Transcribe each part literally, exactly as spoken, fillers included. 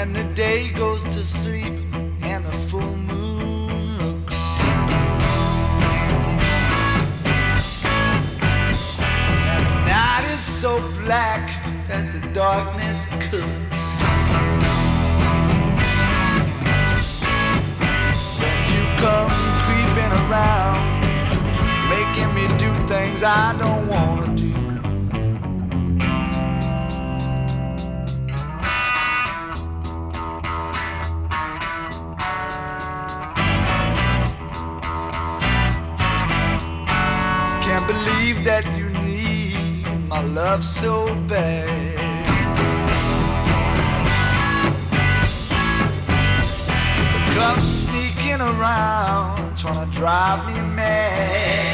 when the day goes to sleep and the full moon looks. And the night is so black that the darkness cooks. When you come creeping around, making me do things I don't wanna do. Can't believe that you need my love so bad. But come sneaking around, trying to drive me mad.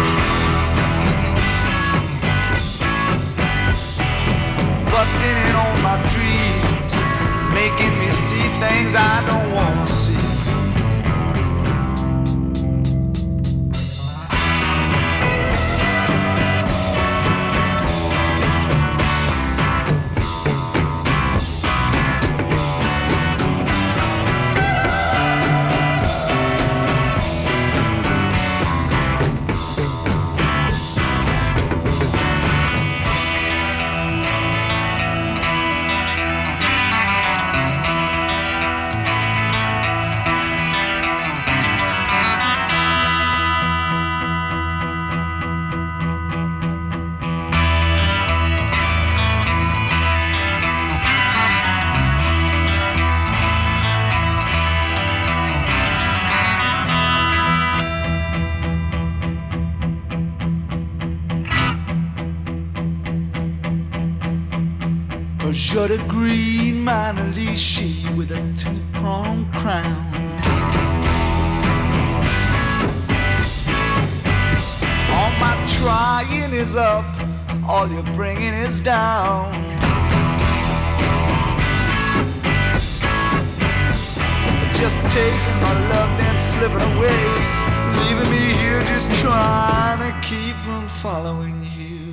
Busting in on my dreams, making me see things I don't wanna see. Cause you're the green Manalishi with a two-pronged crown. All my trying is up, all you're bringing is down. Just taking my love, then slipping away, leaving me here just trying to keep from following you.